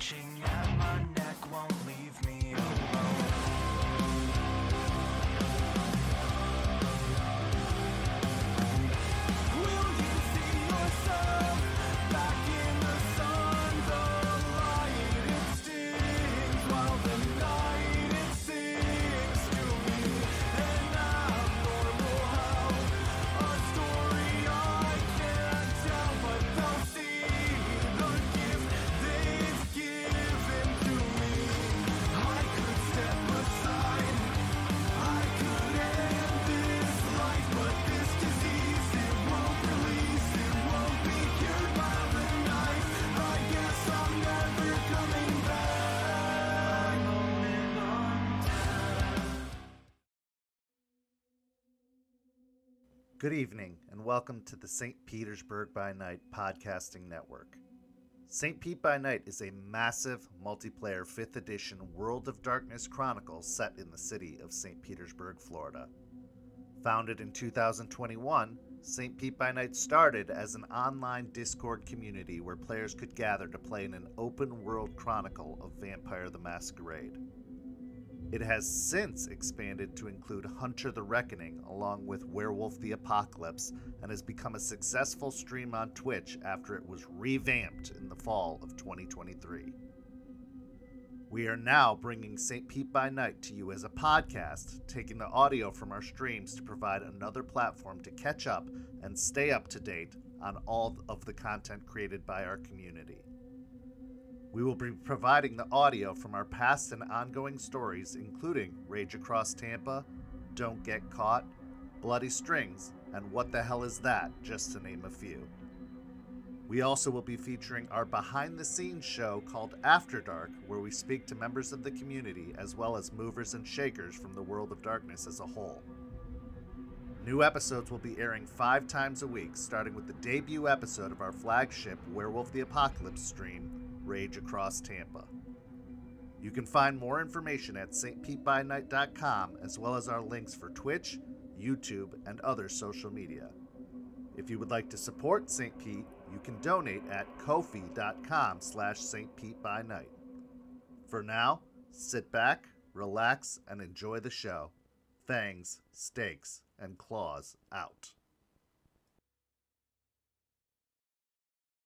Clutching at my neck won't leave me alone. Will you see yourself back in the sun? The light it stings while the night it sings to me. And abnormal how a story I can't tell, but they'll see the gift they've given to me. I could step aside, I could end this life, but this disease, it won't release, it won't be cured by the night. I guess I'm never coming back. Moment on time. Good evening, and welcome to the St. Petersburg by Night podcasting network. St. Pete by Night is a massive multiplayer 5th edition World of Darkness chronicle set in the city of St. Petersburg, Florida. Founded in 2021, St. Pete by Night started as an online Discord community where players could gather to play in an open-world chronicle of Vampire the Masquerade. It has since expanded to include Hunter the Reckoning along with Werewolf the Apocalypse and has become a successful stream on Twitch after it was revamped in the fall of 2023. We are now bringing St. Pete by Night to you as a podcast, taking the audio from our streams to provide another platform to catch up and stay up to date on all of the content created by our community. We will be providing the audio from our past and ongoing stories, including Rage Across Tampa, Don't Get Caught, Bloody Strings, and What the Hell Is That, just to name a few. We also will be featuring our behind-the-scenes show called After Dark, where we speak to members of the community as well as movers and shakers from the World of Darkness as a whole. New episodes will be airing 5 times a week, starting with the debut episode of our flagship Werewolf the Apocalypse stream, Rage Across Tampa. You can find more information at stpetebynight.com as well as our links for Twitch, YouTube, and other social media. If you would like to support St. Pete, you can donate at ko-fi.com/stpetebynight. For now, sit back, relax, and enjoy the show. Fangs, stakes, and claws out.